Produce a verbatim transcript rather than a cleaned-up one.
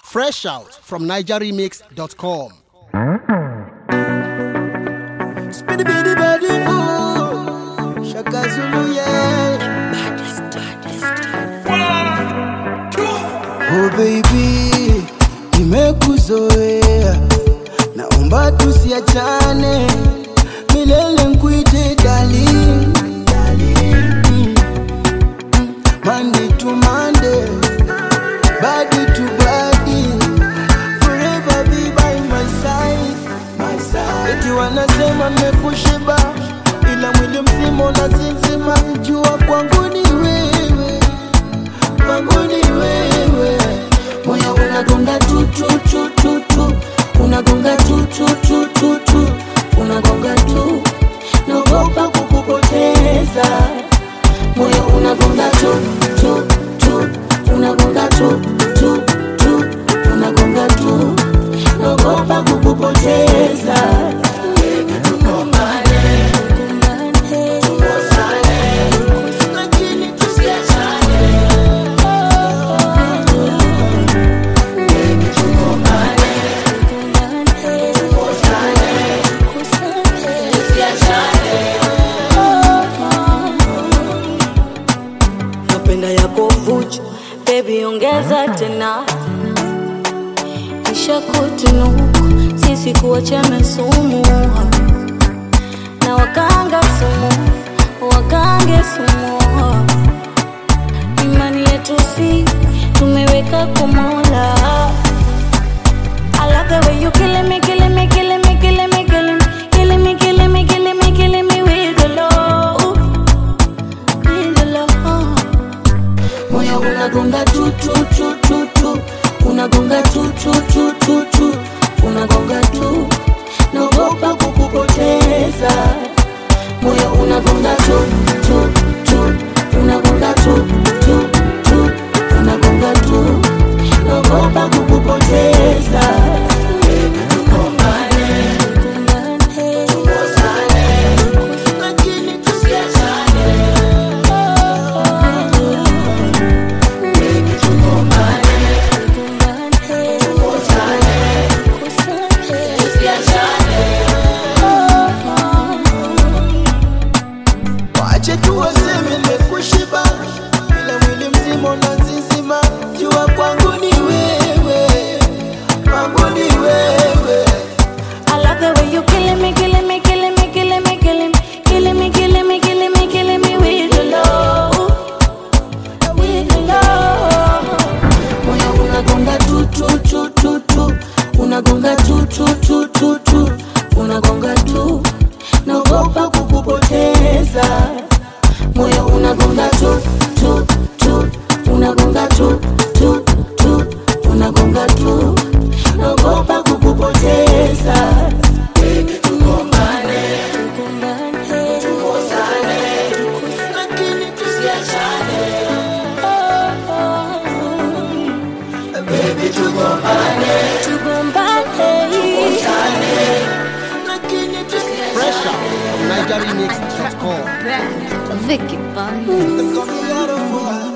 Fresh out from niger remix dot com. Speedy bitty body boo, Shaka Zulu yeah. Oh baby, nimekuzoea, naomba tusiachane, milele nkuite darling, darling. Mm. Mm. Monday to Monday, body to body, forever be by my side, my side. Eti wanasema nimekushiba, ila mwili mzima unasinzima, jua kwangu ni wewe, kwangu ni wewe. Moyo unagonga tu tu tu tu tu, unagonga tu tu tu tu tu, unagonga tu, naogopa kukupoteza. Moyo unagonga tu tu tu, unagonga tu tu tu, unagonga tu, naogopa kukupoteza. Baby ongeza tena, kisha kutunuku, sisi kuachana sumu, na wakanga sumu, wakange sumu. Imani yetu si tumeweka kwa Mola. I love the way you killing me, killing me, killing me, killing me, killing me, killing me, killing me, killing me, killing me with the love, with the love. Moyo unagonga tu tu tu tu tu, unagonga tu tu tu tu tu, unagonga tu, naogopa kukupoteza. Moyo unagonga tu tu tu, unagonga tu tu tu, unagonga tu, naogopa kukupoteza. Wache tu waseme nimekushiba, ila mwili mzima unazizima, jua kwangu ni wewe, kwangu ni wewe. I love the way you killing me, killing me, killing me, killing me, killing me, killing me, killing me, killing me, killing me with the love, with the love. Moyo unagonga tu tu tu tu tu, unagonga tu tu tu tu tu, unagonga tu, naogopa kukupoteza. Moyo unagonga tu tu tu, unagonga tu tu tu, unagonga tu, naogopa kukupoteza. Baby tugombane, tukosane, lakini tusiachane. Baby tugombane, tugombane, tukosane, lakini tusiachane. Fresh out from niger remix dot com. Vicky Bunny.